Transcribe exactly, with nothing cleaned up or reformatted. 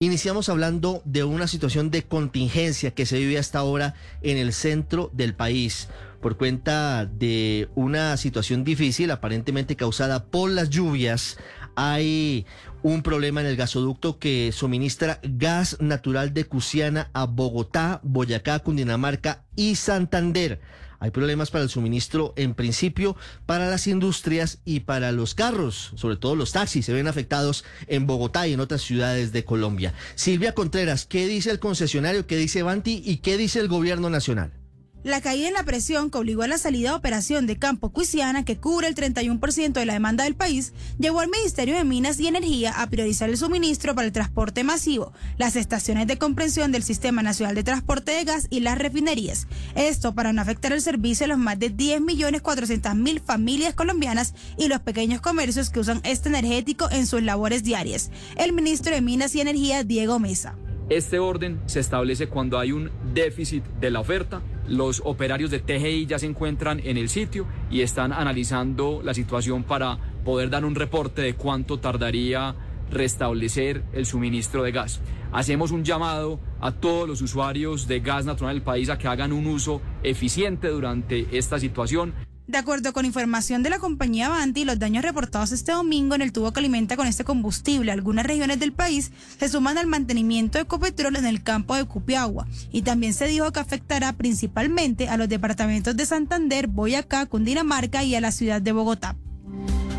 Iniciamos hablando de una situación de contingencia que se vive hasta ahora en el centro del país por cuenta de una situación difícil aparentemente causada por las lluvias. Hay un problema en el gasoducto que suministra gas natural de Cusiana a Bogotá, Boyacá, Cundinamarca y Santander. Hay problemas para el suministro, en principio, para las industrias y para los carros, sobre todo los taxis, se ven afectados en Bogotá y en otras ciudades de Colombia. Silvia Contreras, ¿qué dice el concesionario, qué dice Vanti y qué dice el gobierno nacional? La caída en la presión que obligó a la salida de operación de Campo Cusiana, que cubre el treinta y uno por ciento de la demanda del país, llevó al Ministerio de Minas y Energía a priorizar el suministro para el transporte masivo, las estaciones de comprensión del Sistema Nacional de Transporte de Gas y las refinerías. Esto para no afectar el servicio a los más de diez millones cuatrocientas mil familias colombianas y los pequeños comercios que usan este energético en sus labores diarias. El ministro de Minas y Energía, Diego Mesa. Este orden se establece cuando hay un déficit de la oferta. Los operarios de T G I ya se encuentran en el sitio y están analizando la situación para poder dar un reporte de cuánto tardaría restablecer el suministro de gas. Hacemos un llamado a todos los usuarios de gas natural del país a que hagan un uso eficiente durante esta situación. De acuerdo con información de la compañía Vanti, los daños reportados este domingo en el tubo que alimenta con este combustible algunas regiones del país se suman al mantenimiento de Ecopetrol en el campo de Cupiagua. Y también se dijo que afectará principalmente a los departamentos de Santander, Boyacá, Cundinamarca y a la ciudad de Bogotá.